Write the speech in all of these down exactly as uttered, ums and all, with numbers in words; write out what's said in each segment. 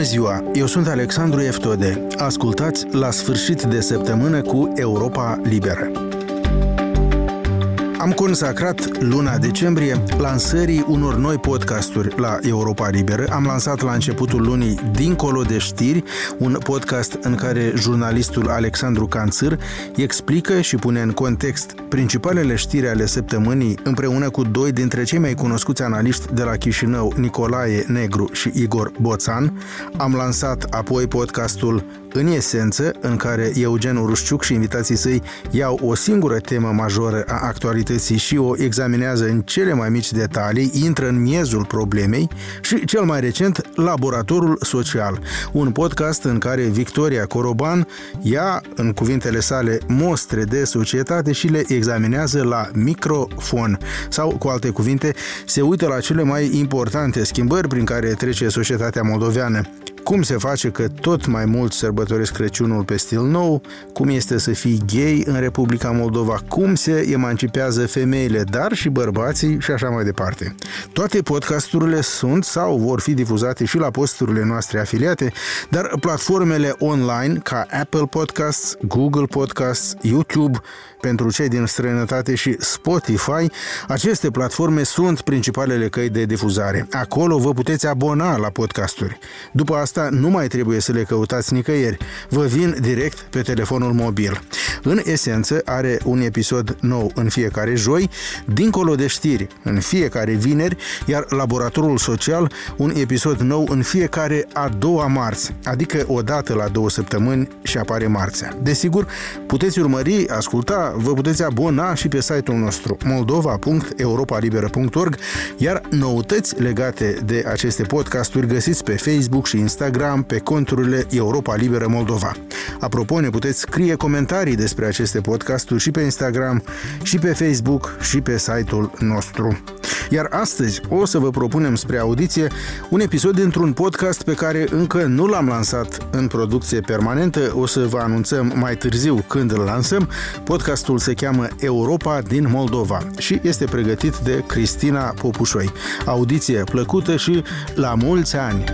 ziua, eu sunt Alexandru Eftode. Ascultați La sfârșit de săptămână cu Europa Liberă. Am consacrat luna decembrie lansării unor noi podcasturi la Europa Liberă. Am lansat la începutul lunii Dincolo de știri, un podcast în care jurnalistul Alexandru Canțâr explică și pune în context principalele știri ale săptămânii împreună cu doi dintre cei mai cunoscuți analiști de la Chișinău, Nicolae Negru și Igor Boțan. Am lansat apoi podcastul În esență, în care Eugen Urușciuc și invitații săi iau o singură temă majoră a actualității și o examinează în cele mai mici detalii, intră în miezul problemei, și cel mai recent, Laboratorul Social, un podcast în care Victoria Coroban ia, în cuvintele sale, mostre de societate și le examinează la microfon, sau, cu alte cuvinte, se uită la cele mai importante schimbări prin care trece societatea moldoveană. Cum se face că tot mai mulți sărbătoresc Crăciunul pe stil nou, cum este să fii gay în Republica Moldova, cum se emancipează femeile, dar și bărbații și așa mai departe. Toate podcasturile sunt sau vor fi difuzate și la posturile noastre afiliate, dar platformele online ca Apple Podcasts, Google Podcasts, YouTube, pentru cei din străinătate și Spotify, aceste platforme sunt principalele căi de difuzare. Acolo vă puteți abona la podcasturi. După asta nu mai trebuie să le căutați nicăieri. Vă vin direct pe telefonul mobil. În esență are un episod nou în fiecare joi, Dincolo de știri în fiecare vineri, iar Laboratorul Social un episod nou în fiecare a doua marți, adică o dată la două săptămâni și apare marțea. Desigur, puteți urmări, asculta, vă puteți abona și pe site-ul nostru moldova punct europa liberă punct org, iar noutăți legate de aceste podcasturi găsiți pe Facebook și Instagram pe conturile Europa Liberă Moldova. Apropo, ne puteți scrie comentarii despre aceste podcasturi și pe Instagram, și pe Facebook, și pe site-ul nostru. Iar astăzi o să vă propunem spre audiție un episod dintr-un podcast pe care încă nu l-am lansat în producție permanentă, o să vă anunțăm mai târziu când îl lansăm. Podcastul se cheamă Europa din Moldova și este pregătit de Cristina Popușoi. Audiție plăcută și la mulți ani!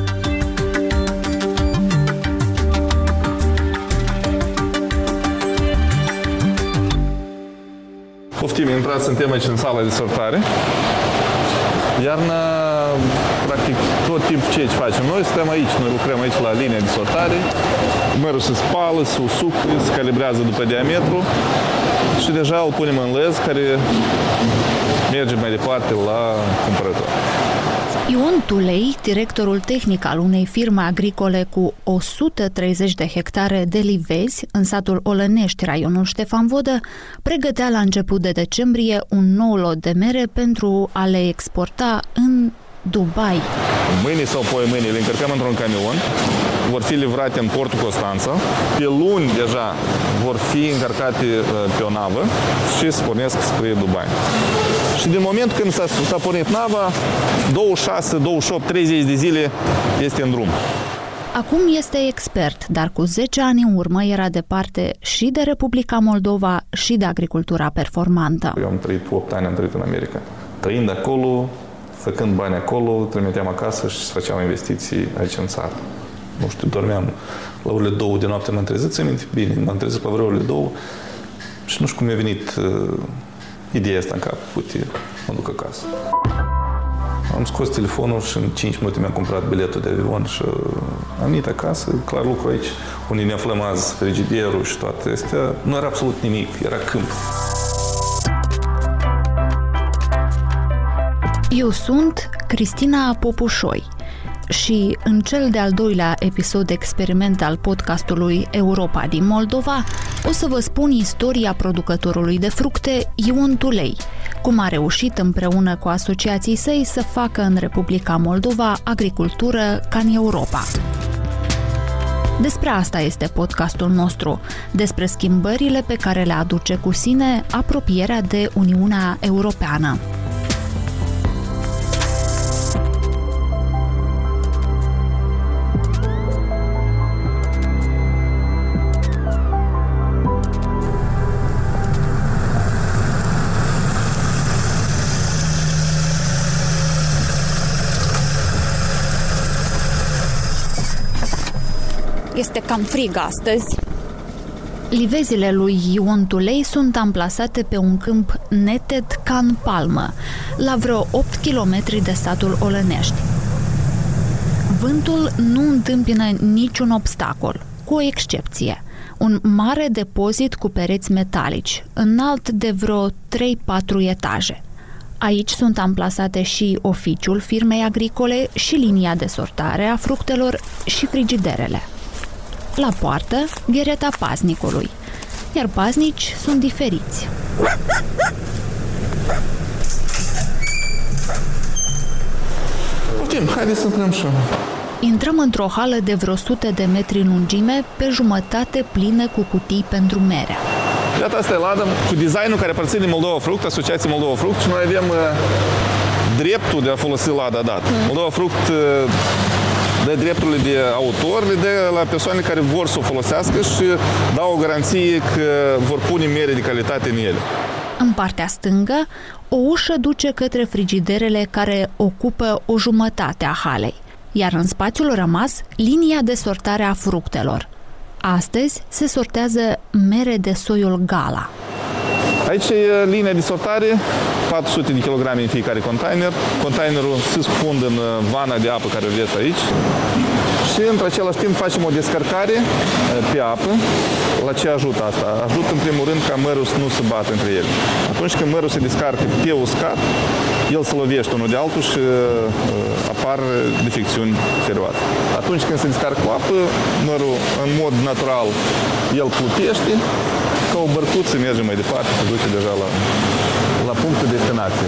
Poftim, intrați în temă aici în sala de sortare. Iarna, practic, tot timpul ce facem noi, stăm aici, noi lucrăm aici la linia de sortare, mărul se spală, se usucă, se calibrează după diametru și deja îl punem în lez care merge mai departe la cumpărător. Ion Tulei, directorul tehnic al unei firme agricole cu o sută treizeci de hectare de livezi în satul Olănești, raionul Ștefan Vodă, pregătea la început de decembrie un nou lot de mere pentru a le exporta în Dubai. Mâine sau poi mâine le încărcăm într-un camion, vor fi livrate în portul Constanța. Pe luni deja vor fi încărcate pe o navă și se pornesc spre Dubai. Și din moment când s-a, s-a pornit nava, douăzeci și șase, douăzeci și opt, treizeci de zile este în drum. Acum este expert, dar cu zece ani în urmă era departe și de Republica Moldova și de agricultura performantă. Eu am trăit opt ani, am trăit în America. Trăind acolo, făcând bani acolo, trimiteam acasă și făceam investiții aici în țară. Nu știu, dormeam la orele două de noapte, m-am trezit, țin minte, bine, m-am trezit la vreo orele două și nu știu cum mi-a venit uh, ideea asta în cap, uite, mă duc acasă. Am scos telefonul și în cinci minute mi-am cumpărat biletul de avion și am venit acasă, clar lucru aici, unde ne aflăm azi, frigiderul și toate astea, nu era absolut nimic, era câmp. Eu sunt Cristina Popușoi și în cel de-al doilea episod experiment al podcastului Europa din Moldova o să vă spun istoria producătorului de fructe Ion Tulei, cum a reușit împreună cu asociații săi să facă în Republica Moldova agricultură ca în Europa. Despre asta este podcastul nostru, despre schimbările pe care le aduce cu sine apropierea de Uniunea Europeană. Este cam frig astăzi. Livezile lui Ion Tulei sunt amplasate pe un câmp neted ca în palmă, la vreo opt kilometri de satul Olănești. Vântul nu întâmpină niciun obstacol, cu o excepție. Un mare depozit cu pereți metalici, înalt de vreo trei patru etaje. Aici sunt amplasate și oficiul firmei agricole și linia de sortare a fructelor și frigiderele. La poartă, ghereta paznicului, iar paznici sunt diferiți. Poftim, haideți să intrăm și... Intrăm într-o hală de vreo sute de metri în lungime, pe jumătate plină cu cutii pentru mere. Iată, asta e ladă cu designul care aparține Moldova Fruct, Asociația Moldova Fruct, și noi avem uh, dreptul de a folosi lada dat. Mm. Moldova Fruct uh, dă drepturile de autor, le dă la persoane care vor să o folosească și dau o garanție că vor pune mere de calitate în ele. În partea stângă, o ușă duce către frigiderele care ocupă o jumătate a halei, iar în spațiul rămas, linia de sortare a fructelor. Astăzi se sortează mere de soiul Gala. Aici e linia de sortare, patru sute de kilograme în fiecare container. Containerul se scufundă în vana de apă care o vedeți aici. Și într același timp facem o descărcare pe apă. La ce ajută asta? Ajută în primul rând ca mărul să nu se bată între ele. Atunci când mărul se descarcă pe uscat, el se lovește unul de altul și apar defecțiuni serioase. Atunci când se descarcă cu apă, mărul în mod natural el plutește, ca o bărcuță merge mai departe, se duce deja la, la punctul destinației.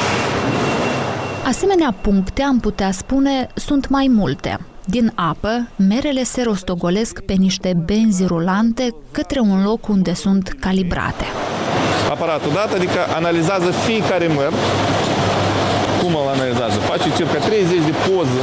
Asemenea puncte, am putea spune, sunt mai multe. Din apă, merele se rostogolesc pe niște benzi rulante către un loc unde sunt calibrate. Aparatul dat, adică analizează fiecare măr. Cum îl analizează? Face circa treizeci de poze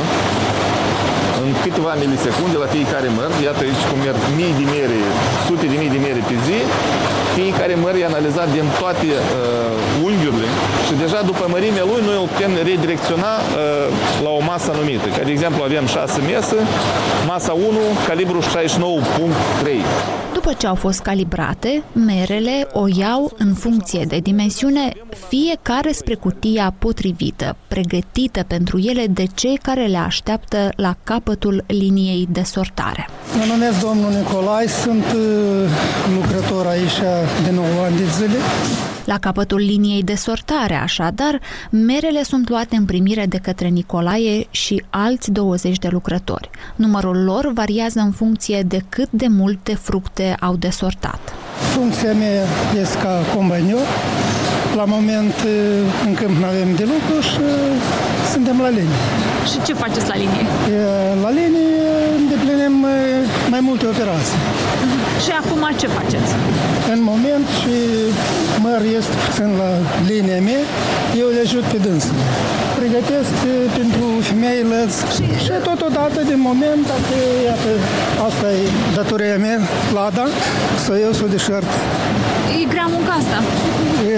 în câteva milisecunde la fiecare măr. Iată aici cum merg mii de mere, sute de mii de mere pe zi. Fiecare măr e analizat din toate uh, unghiurile și deja după mărimea lui noi îl putem redirecționa uh, la o masă anumită. Ca de exemplu avem șase mese, masa unu, calibru șaizeci și nouă virgulă trei. După ce au fost calibrate, merele o iau în funcție de dimensiune fiecare spre cutia potrivită, pregătită pentru ele de cei care le așteaptă la capătul liniei de sortare. Mă numesc domnul Nicolae, sunt lucrător aici de nouă ani de zile. La capătul liniei de sortare, așadar, merele sunt luate în primire de către Nicolae și alți douăzeci de lucrători. Numărul lor variază în funcție de cât de multe fructe au de sortat. Funcția mea este ca combanior. La moment în câmp nu avem de lucru și suntem la linie. Și ce faceți la linie? La linie îndeplinim mai multe operații. Și acum ce faceți? În moment și măr este puțin la linia mea, eu le ajut pe dânsul. Pregătesc pentru femei lăți și, și totodată din moment, dacă, iată, asta e datoria mea, lada, să eu să o deșert. E grea munca asta? E,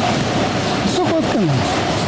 socot că nu.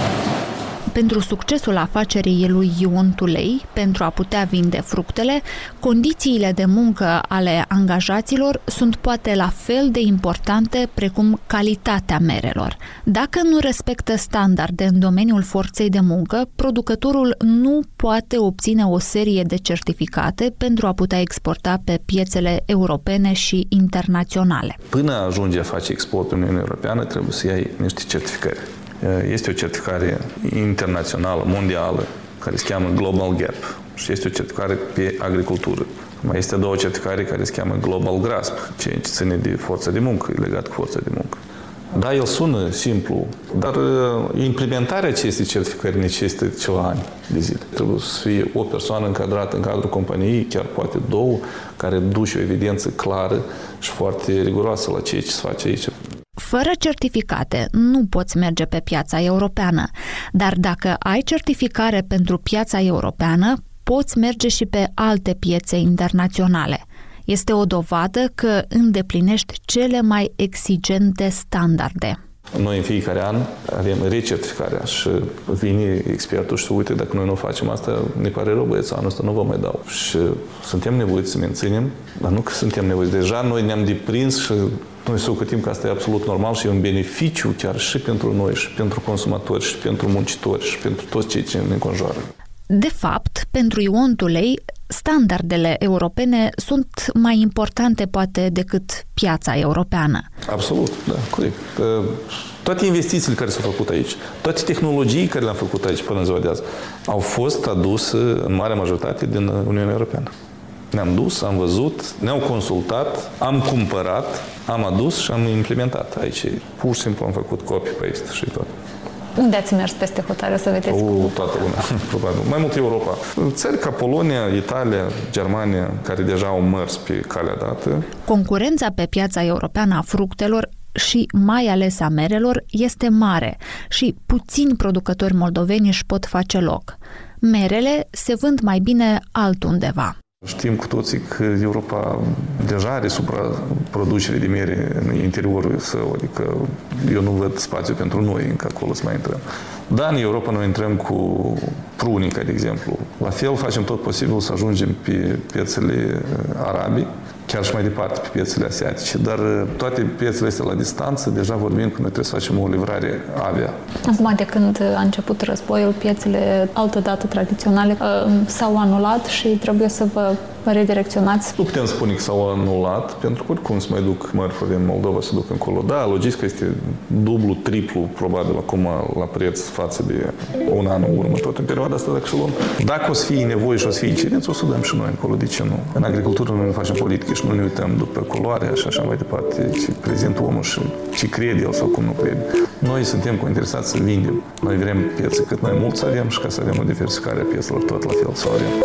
Pentru succesul afacerii lui Ion Tulei, pentru a putea vinde fructele, condițiile de muncă ale angajaților sunt poate la fel de importante precum calitatea merelor. Dacă nu respectă standarde în domeniul forței de muncă, producătorul nu poate obține o serie de certificate pentru a putea exporta pe piețele europene și internaționale. Până ajunge a face export în Uniunea Europeană, trebuie să iei niște certificări. Este o certificare internațională, mondială, care se cheamă Global Gap și este o certificare pe agricultură. Mai este două certificare care se cheamă Global Grasp, ceea ce ține de forța de muncă, legat cu forța de muncă. Da, el sună simplu, dar implementarea acestei certificări necesită ceva ani de zile. Trebuie să fie o persoană încadrată în cadrul companiei, chiar poate două, care duce o evidență clară și foarte riguroasă la ceea ce se face aici. Fără certificate nu poți merge pe piața europeană, dar dacă ai certificare pentru piața europeană, poți merge și pe alte piețe internaționale. Este o dovadă că îndeplinești cele mai exigente standarde. Noi în fiecare an avem recertificarea și vine expertul și uite, dacă noi nu facem asta, ne pare rău, băieți, anul ăsta nu vă mai dau. Și suntem nevoiți să menținem, dar nu că suntem nevoiți. Deja noi ne-am deprins și noi socotim că asta e absolut normal și e un beneficiu chiar și pentru noi, și pentru consumatori, și pentru muncitori, și pentru toți cei ce ne înconjoară. De fapt, pentru Ion Tulei, standardele europene sunt mai importante poate decât piața europeană. Absolut, da, corect. Toate investițiile care s-au făcut aici, toate tehnologii care le-am făcut aici până în ziua de azi, au fost aduse în marea majoritate din Uniunea Europeană. Ne-am dus, am văzut, ne-au consultat, am cumpărat, am adus și am implementat aici. Pur și simplu am făcut copy-paste și tot. Unde ați mers peste hotare să vedeți? O, toată lumea, probabil. Mai mult Europa. Țări ca Polonia, Italia, Germania, care deja au mers pe calea dată. Concurența pe piața europeană a fructelor și mai ales a merelor este mare și puțini producători moldoveni își pot face loc. Merele se vând mai bine altundeva. Știm cu toții că Europa deja are supraproducere de mere în interiorul său, adică eu nu văd spațiu pentru noi încă acolo să mai intrăm. Dar în Europa noi intrăm cu prunica, de exemplu. La fel facem tot posibil să ajungem pe piețele arabe, chiar și mai departe pe piețele asiatice, dar toate piețele astea la distanță, deja vorbim că noi trebuie să facem o livrare avia. Acum, de când a început războiul, piețele altădată tradiționale s-au anulat și trebuie să vă redirecționați. Nu putem spune că s-au anulat, pentru că oricum se mai duc mărfuri din Moldova, se duc încolo. Da, logistica este dublu, triplu, probabil, acum la preț față de un an în urmă, tot în perioada asta, dacă să luăm. Dacă o să fie nevoie și o să fie cerință, o să dăm și noi încolo, de ce nu? În agricultură noi nu facem politică și nu ne uităm după culoarea și așa mai departe, ce prezintă omul și ce crede el sau cum nu crede. Noi suntem interesați să vindem. Noi vrem piețe cât mai mult să avem și ca să avem o diversificare a piețelor tot la fel să o avem.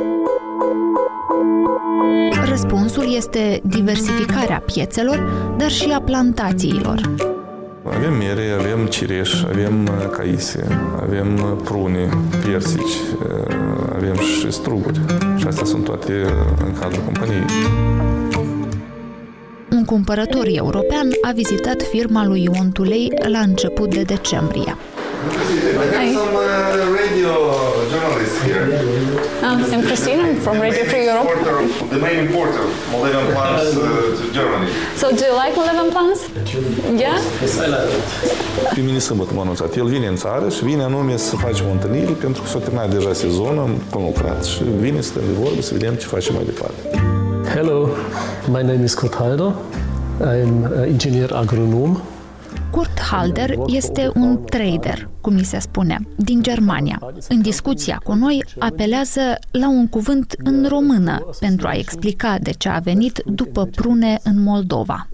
Răspunsul este diversificarea piețelor, dar și a plantațiilor. Avem mere, avem cireș, avem caise, avem prune, persici, avem și struguri. Și astea sunt toate în cadrul companiei. Un cumpărător european a vizitat firma lui Ion Tulei la început de decembrie. I have some uh, radio journalists here. Um, I'm Christina from Radio Free Europe. The main importer of Moldovan plants uh, to Germany. So do you like Moldovan plants? Yeah? Yes, I like it. Pe mine sâmbătă m-a anunțat. El vine în țară și vine anume să facem o întâlnire pentru că s-a terminat deja sezonul, am conlucrat și vine să stăm de vorbă să vedem ce facem mai departe. Hello, my name is Kurt Halder. I'm an engineer agronom. Kurt Halder este un trader, cum mi se spune, din Germania. În discuția cu noi apelează la un cuvânt în română pentru a explica de ce a venit după prune în Moldova.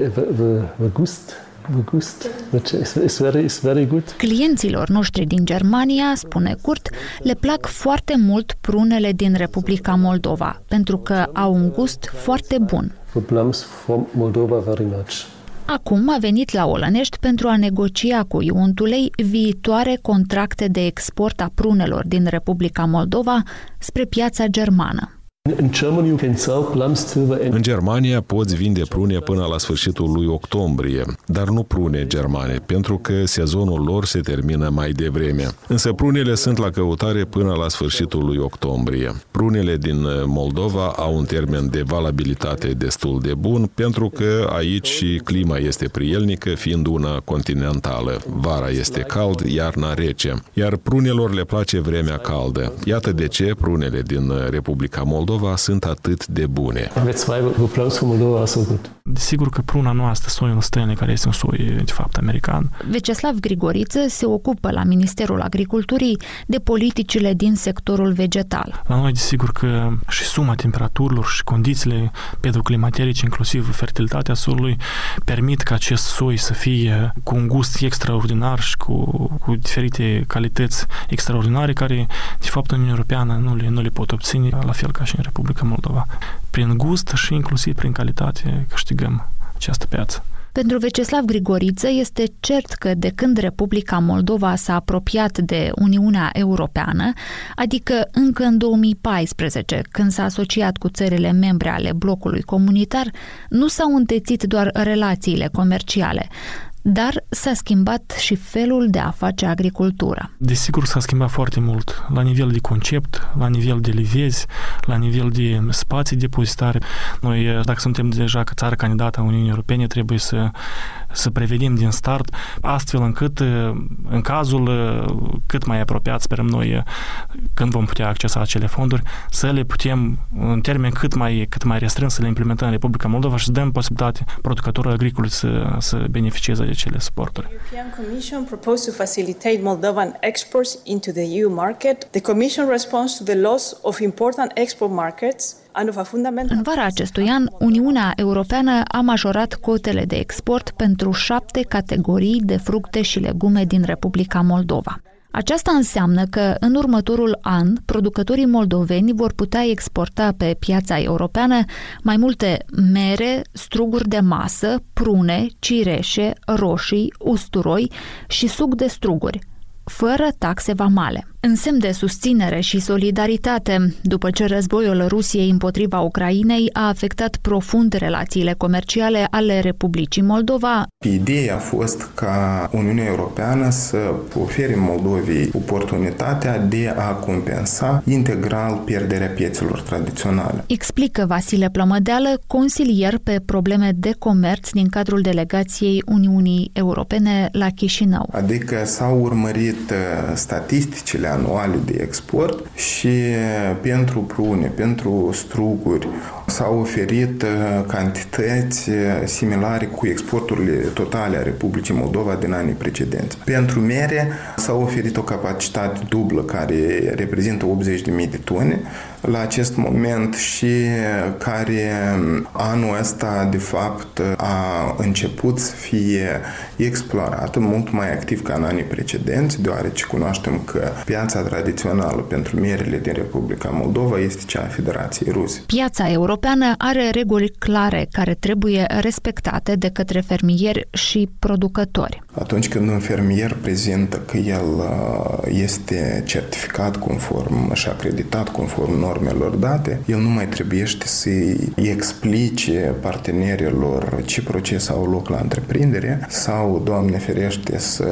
Clienților noștri din Germania, spune Kurt, le plac foarte mult prunele din Republica Moldova, pentru că au un gust foarte bun. Acum a venit la Olănești pentru a negocia cu Ion Tulei viitoare contracte de export a prunelor din Republica Moldova spre piața germană. În Germania poți vinde prune până la sfârșitul lui octombrie, dar nu prune germane, pentru că sezonul lor se termină mai devreme. Însă prunele sunt la căutare până la sfârșitul lui octombrie. Prunele din Moldova au un termen de valabilitate destul de bun, pentru că aici și clima este prielnică, fiind una continentală. Vara este cald, iarna rece, iar prunelor le place vremea caldă. Iată de ce prunele din Republica Moldova sunt atât de bune. Desigur că pruna noastră, soiul stăne, care este un soi, de fapt, american. Veceslav Grigoriță se ocupă la Ministerul Agriculturii de politicile din sectorul vegetal. La noi, desigur că și suma temperaturilor și condițiile pedoclimaterice, inclusiv fertilitatea solului, permit ca acest soi să fie cu un gust extraordinar și cu, cu diferite calități extraordinare, care, de fapt, în Uniunea Europeană nu le, nu le pot obține, la fel ca și în Republica Moldova. Prin gust și inclusiv prin calitate câștigăm această piață. Pentru Veceslav Grigoriță este cert că de când Republica Moldova s-a apropiat de Uniunea Europeană, adică încă în două mii paisprezece, când s-a asociat cu țările membre ale blocului comunitar, nu s-au întețit doar relațiile comerciale, Dar s-a schimbat și felul de a face agricultură. Desigur s-a schimbat foarte mult, la nivel de concept, la nivel de livezi, la nivel de spații de depozitare. Noi, dacă suntem deja ca țară candidată a Uniunii Europene, trebuie să, să prevedem din start, astfel încât, în cazul cât mai apropiat, sperăm noi, când vom putea accesa acele fonduri, să le putem, în termen cât mai, cât mai restrâns, să le implementăm în Republica Moldova și să dăm posibilitate producătorului agricol să, să beneficieze de acele suporturi. The European Commission proposed to facilitate Moldovan exports into the E U market. The Commission responds to the loss of important export markets. În vara acestui an, Uniunea Europeană a majorat cotele de export pentru șapte categorii de fructe și legume din Republica Moldova. Aceasta înseamnă că în următorul an, producătorii moldoveni vor putea exporta pe piața europeană mai multe mere, struguri de masă, prune, cireșe, roșii, usturoi și suc de struguri, fără taxe vamale. În semn de susținere și solidaritate, după ce războiul Rusiei împotriva Ucrainei a afectat profund relațiile comerciale ale Republicii Moldova. Ideea a fost ca Uniunea Europeană să ofere Moldovei oportunitatea de a compensa integral pierderea piețelor tradiționale. Explică Vasile Plămădeală, consilier pe probleme de comerț din cadrul delegației Uniunii Europene la Chișinău. Adică s-au urmărit statisticile anuale de export și pentru prune, pentru struguri s-au oferit cantități similare cu exporturile totale a Republicii Moldova din anii precedenți. Pentru mere s-a oferit o capacitate dublă care reprezintă optzeci de mii de tone la acest moment și care anul ăsta de fapt a început să fie explorată mult mai activ ca în anii precedenți, deoarece cunoaștem că piața tradițională pentru merele din Republica Moldova este cea a Federației Ruse. Piața europeană are reguli clare care trebuie respectate de către fermieri și producători. Atunci când un fermier prezintă că el este certificat conform și acreditat conform normelor date, el nu mai trebuie să-i explice partenerilor ce proces au loc la întreprindere sau, Doamne ferește, să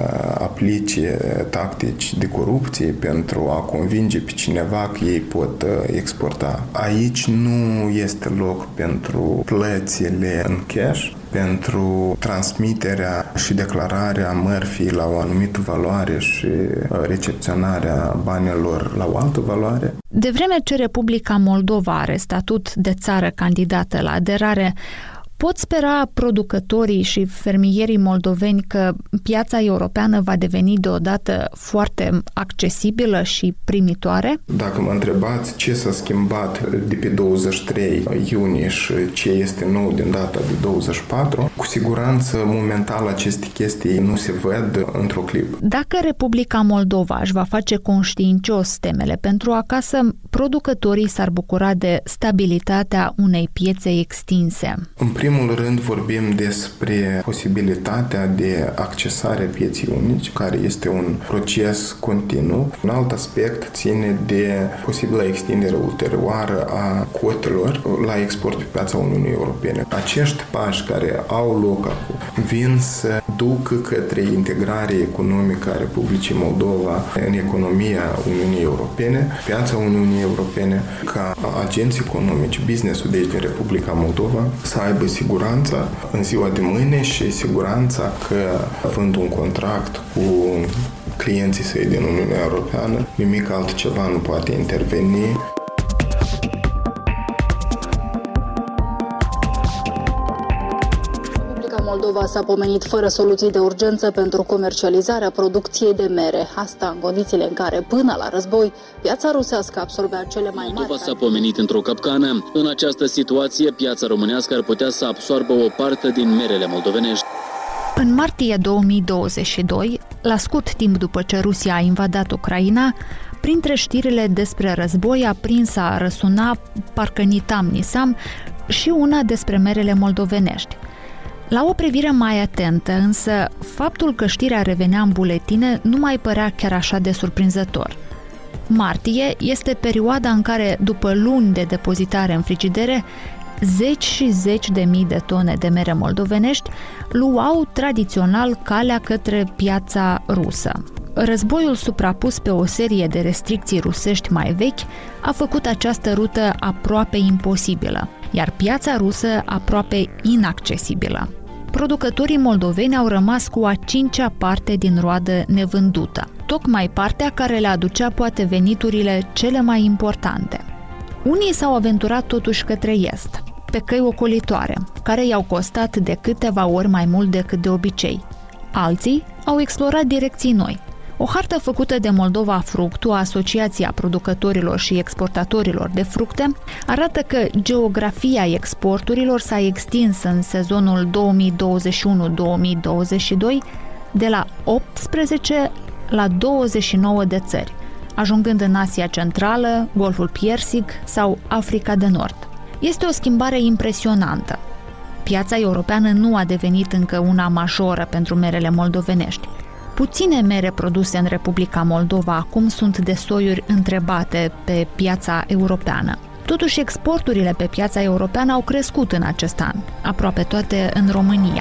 aplice tactici de corupție pentru a convinge pe cineva că ei pot exporta. Aici nu este loc pentru plățile în cash, pentru transmiterea și declararea mărfii la o anumită valoare și recepționarea banilor la o altă valoare. De vreme ce Republica Moldova are statut de țară candidată la aderare, pot spera producătorii și fermierii moldoveni că piața europeană va deveni deodată foarte accesibilă și primitoare? Dacă mă întrebați ce s-a schimbat de pe douăzeci și trei iunie și ce este nou din data de douăzeci și patru, cu siguranță momentan aceste chestii nu se văd într-o clipă. Dacă Republica Moldova își va face conștiincios temele pentru acasă, producătorii s-ar bucura de stabilitatea unei piețe extinse. În primul rând vorbim despre posibilitatea de accesare a pieții unici, care este un proces continuu. Un alt aspect ține de posibilă extindere ulterioară a cotelor la export pe piața Uniunii Europene. Acești pași care au loc acum vin să ducă către integrare economică a Republicii Moldova în economia Uniunii Europene, piața Uniunii Europene, ca agenți economici, business-ul de aici din Republica Moldova să aibă siguranța în ziua de mâine și siguranța că, având un contract cu clienții săi din Uniunea Europeană, nimic altceva nu poate interveni. Moldova s-a pomenit fără soluții de urgență pentru comercializarea producției de mere. Asta în condițiile în care, până la război, piața rusească absorbea cele mai mari... Moldova s-a pomenit într-o capcană. În această situație, piața românească ar putea să absorbă o parte din merele moldovenești. În martie două mii douăzeci și doi, la scurt timp după ce Rusia a invadat Ucraina, printre știrile despre război a prins a răsuna, parcă nitam nisam, și una despre merele moldovenești. La o privire mai atentă, însă, faptul că știrea revenea în buletine nu mai părea chiar așa de surprinzător. Martie este perioada în care, după luni de depozitare în frigidere, zeci și zeci de mii de tone de mere moldovenești luau tradițional calea către piața rusă. Războiul suprapus pe o serie de restricții rusești mai vechi a făcut această rută aproape imposibilă, iar piața rusă aproape inaccesibilă. Producătorii moldoveni au rămas cu a cincea parte din roadă nevândută, tocmai partea care le aducea poate veniturile cele mai importante. Unii s-au aventurat totuși către est, pe căi ocolitoare, care i-au costat de câteva ori mai mult decât de obicei. Alții au explorat direcții noi. O hartă făcută de Moldova Fructu, Asociația Producătorilor și Exportatorilor de Fructe, arată că geografia exporturilor s-a extins în sezonul două mii douăzeci și unu două mii douăzeci și doi de la optsprezece la douăzeci și nouă de țări, ajungând în Asia Centrală, Golful Persic sau Africa de Nord. Este o schimbare impresionantă. Piața europeană nu a devenit încă una majoră pentru merele moldovenești. Puține mere produse în Republica Moldova acum sunt de soiuri întrebate pe piața europeană. Totuși, exporturile pe piața europeană au crescut în acest an, aproape toate în România.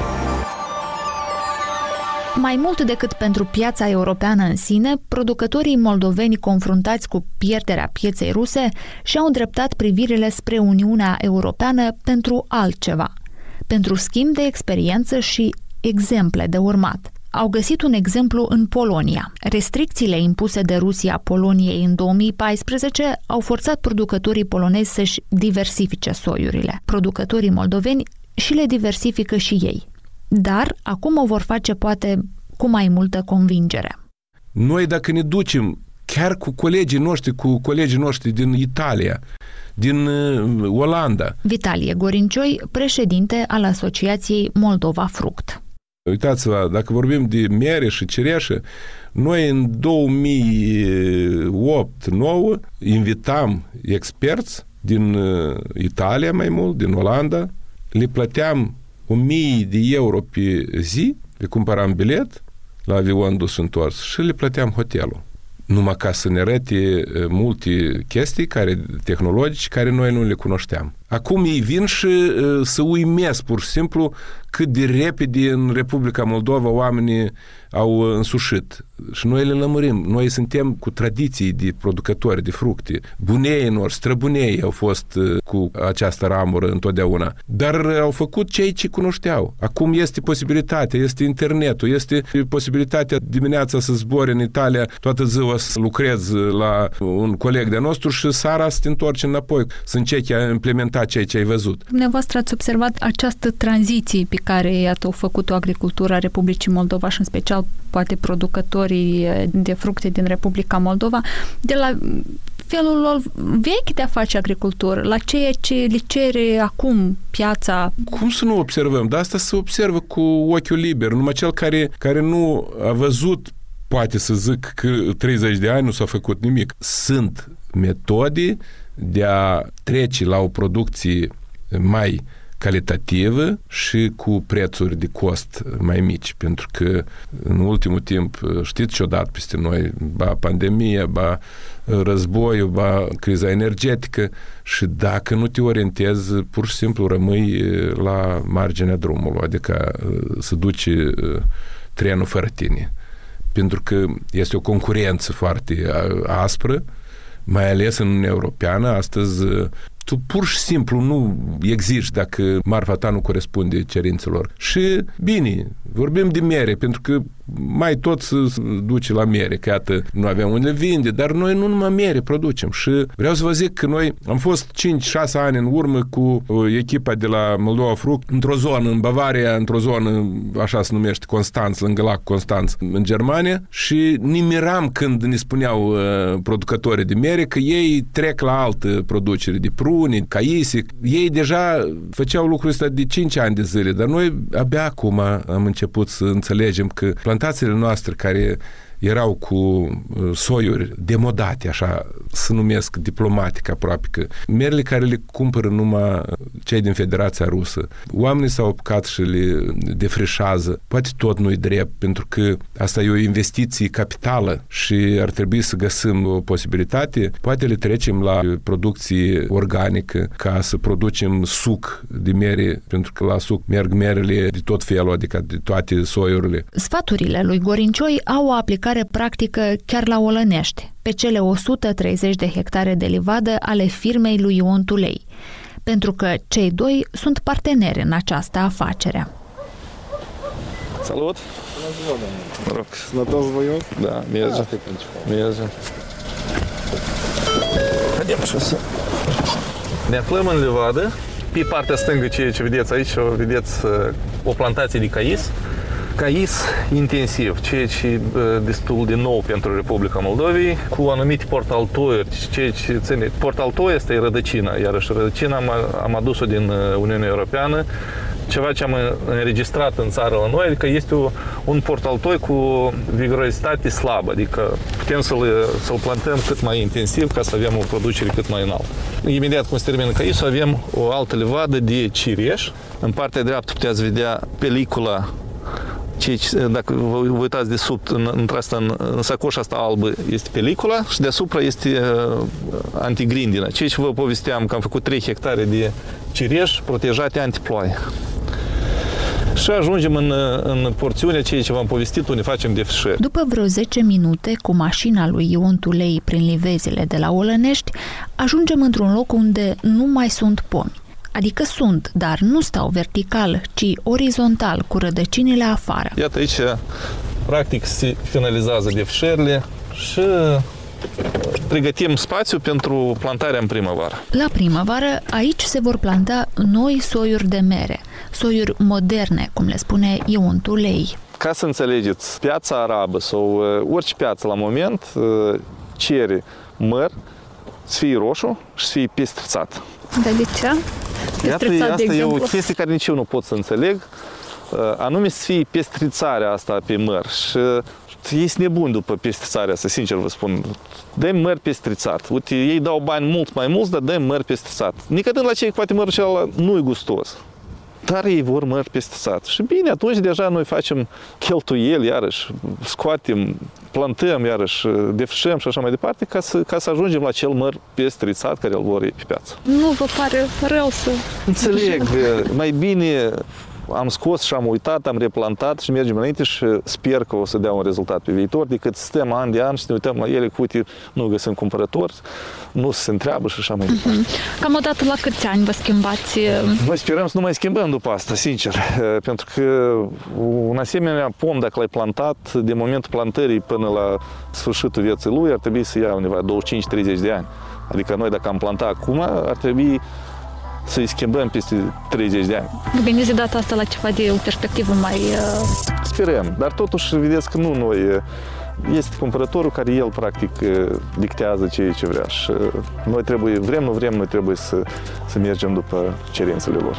Mai mult decât pentru piața europeană în sine, producătorii moldoveni confruntați cu pierderea pieței ruse și-au îndreptat privirile spre Uniunea Europeană pentru altceva, pentru schimb de experiență și exemple de urmat. Au găsit un exemplu în Polonia. Restricțiile impuse de Rusia Poloniei în două mii paisprezece au forțat producătorii polonezi să-și diversifice soiurile. Producătorii moldoveni și le diversifică și ei. Dar acum o vor face poate cu mai multă convingere. Noi dacă ne ducem chiar cu colegii noștri, cu colegii noștri din Italia, din uh, Olanda. Vitalie Gorincioi, președinte al Asociației Moldova Fruct. Uitați-vă, dacă vorbim de mere și cireșă, noi în două mii opt nouă invitam experți din uh, Italia mai mult, din Olanda, le plăteam o mie de euro pe zi, le cumpăram bilet la avion dus întors și le plăteam hotelul. Numai ca să ne arăte multe chestii care, tehnologice care noi nu le cunoșteam. Acum ei vin și uh, să uimesc pur și simplu cât de repede în Republica Moldova oamenii au însușit. Și noi le lămurim. Noi suntem cu tradiții de producători de fructe. Buneii noștri, străbunei au fost uh, cu această ramură întotdeauna. Dar au făcut cei ce cunoșteau. Acum este posibilitatea, este internetul, este posibilitatea dimineața să zbori în Italia, toată ziua să lucrezi la un coleg de nostru și seara să te întorci înapoi, să începi a implementa ceea ce ai văzut. Dumneavoastră ați observat această tranziție pe care, iată, au făcut-o agricultura Republicii Moldova și în special poate producătorii de fructe din Republica Moldova, de la felul lor vechi de a face agricultură, la ceea ce le cere acum piața. Cum să nu observăm? Dar asta se observă cu ochiul liber. Numai cel care, care nu a văzut poate să zic că treizeci de ani nu s-a făcut nimic. Sunt metode de a trece la o producție mai calitativă și cu prețuri de cost mai mici, pentru că în ultimul timp știți ce-o dat peste noi, ba pandemia, ba războiul, ba criza energetică și dacă nu te orientezi, pur și simplu rămâi la marginea drumului, adică să duci trenul fără tine. Pentru că este o concurență foarte aspră, mai ales în Uniunea Europeană. Astăzi tu pur și simplu nu exiști dacă marfa ta nu corespunde cerințelor. Și bine, vorbim de mere, pentru că mai tot se duce la mere, că iată, nu avem unde vinde, dar noi nu numai mere producem. Și vreau să vă zic că noi am fost cinci șase ani în urmă cu echipa de la Moldova Fruct într-o zonă în Bavaria, într-o zonă, așa se numește, Constanț, lângă lac Constanț, în Germania, și ne miram când ne spuneau uh, producătorii de mere că ei trec la altă producere de pruni, caisic. Ei deja făceau lucrul ăsta de cinci ani de zile, dar noi abia acum am început să înțelegem că plantațiile noastre care erau cu soiuri demodate, așa să numesc diplomatic aproape, că merele care le cumpără numai cei din Federația Rusă, oamenii s-au apucat și le defrișează. Poate tot nu-i drept, pentru că asta e o investiție capitală și ar trebui să găsim o posibilitate. Poate le trecem la producție organică ca să producem suc de mere, pentru că la suc merg merele de tot felul, adică de toate soiurile. Sfaturile lui Gorincioi au o aplicare practică chiar la Olănești, pe cele o sută treizeci de hectare de livadă ale firmei lui Ion Tulei, pentru că cei doi sunt parteneri în această afacere. Salut! Bună ziua, domnule! Mă rog. Sănătos voios? Da, merge. Asta e principal. Merge. Haidem și să... Ne aflăm în livadă. Pe partea stângă, ceea ce vedeți aici, vedeți o plantație de cais. Cais intensiv, ceea ce e destul de nou pentru Republica Moldovei, cu anumite portaltoiuri, ceea ce ține. Portaltoi este rădăcina, iarăși rădăcina am, am adus-o din Uniunea Europeană, ceva ce am înregistrat în țară la noi, adică este o, un portaltoi cu vigorositate slabă, adică putem să-l, să-l plantăm cât mai intensiv ca să avem o producere cât mai înaltă. Imediat cum se termină caisul, avem o altă livadă de cireș. În partea dreaptă puteți vedea pelicula. Dacă vă uitați de sub, în, în, în, în sacoșa asta albă este pelicula și deasupra este uh, antigrindina. Ceea ce vă povesteam că am făcut trei hectare de cireș protejate antiploaie. Și ajungem în, în porțiunea ceea ce v-am povestit, unde facem defrișări. După vreo zece minute cu mașina lui Ion Tulei prin livezile de la Olănești, ajungem într-un loc unde nu mai sunt pomi. Adică sunt, dar nu stau vertical, ci orizontal, cu rădăcinile afară. Iată aici, practic, se finalizează defrișările și pregătim spațiu pentru plantarea în primăvară. La primăvară, aici se vor planta noi soiuri de mere, soiuri moderne, cum le spune Ion Tulei. Ca să înțelegeți, piața arabă sau orice piață la moment cere măr să fie roșu și să fie pestrițat. Dar de ce? Iată, asta e o chestie care nici eu nu pot să înțeleg, anume să fie pestrițarea asta pe măr. Și ești nebun după pestrițarea asta, sincer vă spun. Dă-mi măr pestrițat. Uite, ei dau bani mult mai mulți, dar dă-mi măr pestrițat. Nicădând la cei, poate mărul celălalt nu-i gustos. Dar ei vor măr pestrițat. Și bine, atunci deja noi facem cheltuieli, iarăși, scoatem, plantăm, iarăși, defrișăm și așa mai departe, ca să, ca să ajungem la cel măr pestrițat care îl vor ei pe piață. Nu vă pare rău să... Înțeleg, mai bine am scos și am uitat, am replantat și mergem înainte și sper că o să dea un rezultat pe viitor, decât stăm an de an și ne uităm la ele, că uite, nu găsim cumpărători, nu se întreabă și așa mai departe. Cam odată la câți ani vă schimbați? Noi sperăm să nu mai schimbăm după asta, sincer, pentru că un asemenea pom, dacă l-ai plantat, de momentul plantării până la sfârșitul vieții lui, ar trebui să ia undeva douăzeci și cinci treizeci de ani. Adică noi, dacă am plantat acum, ar trebui să-i schimbăm peste treizeci de ani. Vă gândiți de data asta la ceva de o perspectivă mai... Sperăm, dar totuși vedeți că nu noi, este cumpărătorul care el practic dictează ceea ce vrea și noi trebuie, vrem, nu vrem, noi trebuie să, să mergem după cerințele lor.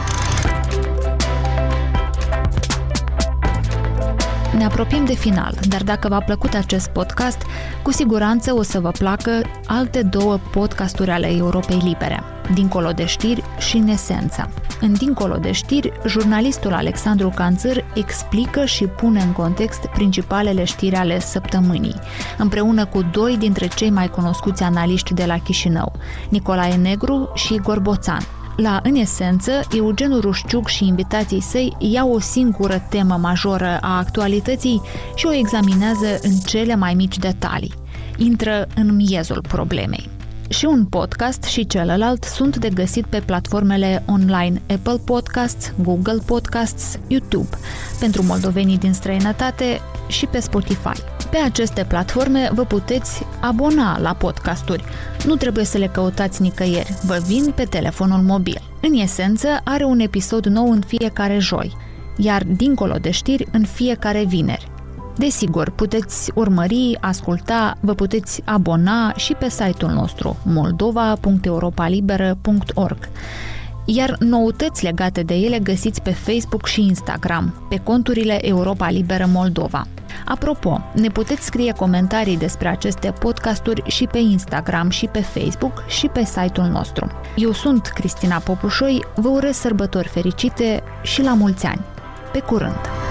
Ne apropiem de final, dar dacă v-a plăcut acest podcast, cu siguranță o să vă placă alte două podcasturi ale Europei Libere, Dincolo de știri și În esență. În Dincolo de știri, jurnalistul Alexandru Canțăr explică și pune în context principalele știri ale săptămânii, împreună cu doi dintre cei mai cunoscuți analiști de la Chișinău, Nicolae Negru și Igor Boțan. La În esență, Eugen Rușciuc și invitații săi iau o singură temă majoră a actualității și o examinează în cele mai mici detalii. Intră în miezul problemei. Și un podcast și celălalt sunt de găsit pe platformele online Apple Podcasts, Google Podcasts, YouTube, pentru moldovenii din străinătate și pe Spotify. Pe aceste platforme vă puteți abona la podcasturi. Nu trebuie să le căutați nicăieri, vă vin pe telefonul mobil. În esență, are un episod nou în fiecare joi, iar Dincolo de știri în fiecare vineri. Desigur, puteți urmări, asculta, vă puteți abona și pe site-ul nostru moldova punct europa liberă punct org. iar noutăți legate de ele găsiți pe Facebook și Instagram, pe conturile Europa Liberă Moldova. Apropo, ne puteți scrie comentarii despre aceste podcasturi și pe Instagram și pe Facebook și pe site-ul nostru. Eu sunt Cristina Popușoi, vă urez sărbători fericite și la mulți ani! Pe curând!